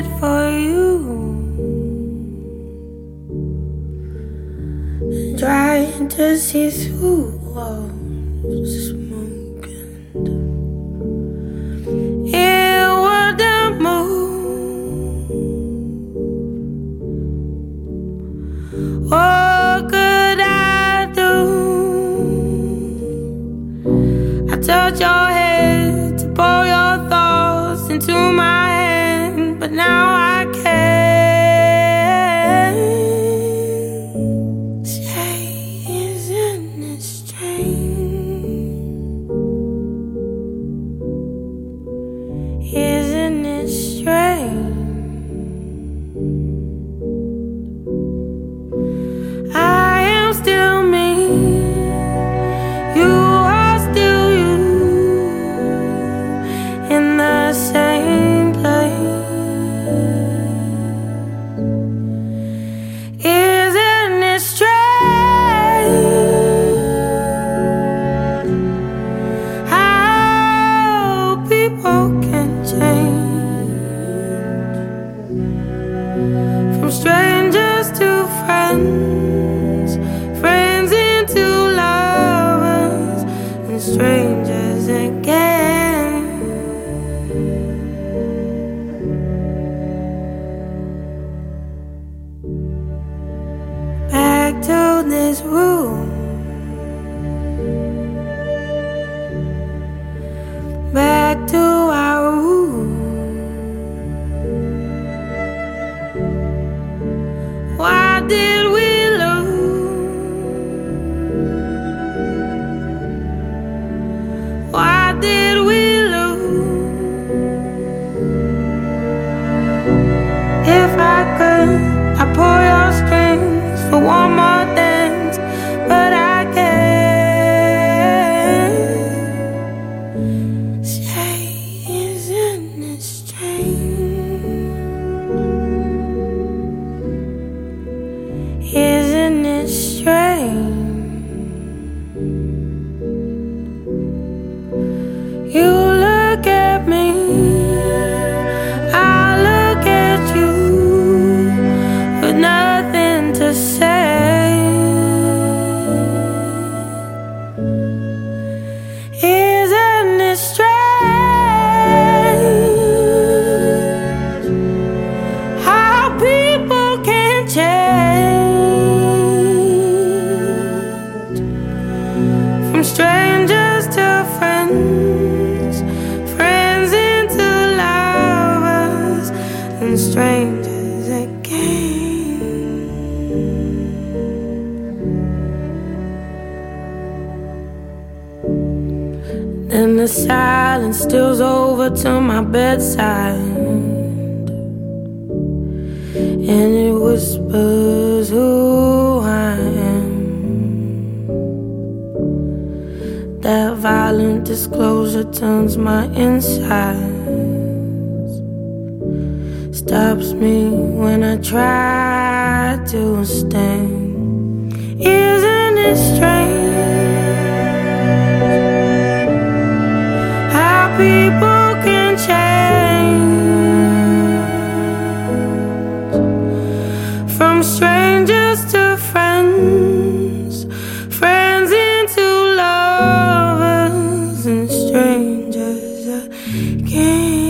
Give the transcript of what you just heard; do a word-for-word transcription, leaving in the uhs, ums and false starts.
bed for you, trying to see through walls smoking. It wouldn't move. What could I do? I touch your head to pour your thoughts into my hand, but now I can't. Say, isn't it strange? Isn't it strange? I am still me. You are still you. In the same place. Isn't it strange how people can change from strangers to friends, friends into lovers, and strangers again. Back to this room, back to our room. Why did we lose? Why did we lose? If I could, I'd pull your strings for one more dance, but I can't. Say, isn't it strange? Isn't it strange? You look at me, I look at you, with nothing to say. Isn't it strange how people can change from strangers to friends, friends into lovers, and strangers again. Then the silence steals over to my bedside, and it whispers who I am. That violent disclosure turns my insides, stops me when I try to stand. Isn't it strange how people can change from strangers to friends, friends into lovers, and strangers again.